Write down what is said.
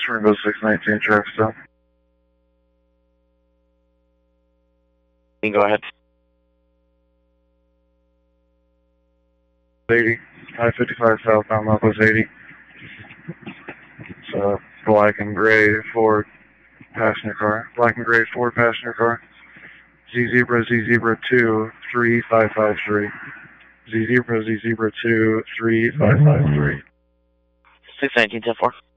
Rainbow 619, traffic stop. You can go ahead. 80, I-55 southbound, Northwest 80. It's a black and gray Ford passenger car. Black and gray Ford passenger car. Z-Zebra 2, 3553. Z-Zebra 2, 3553. 619, 10-4.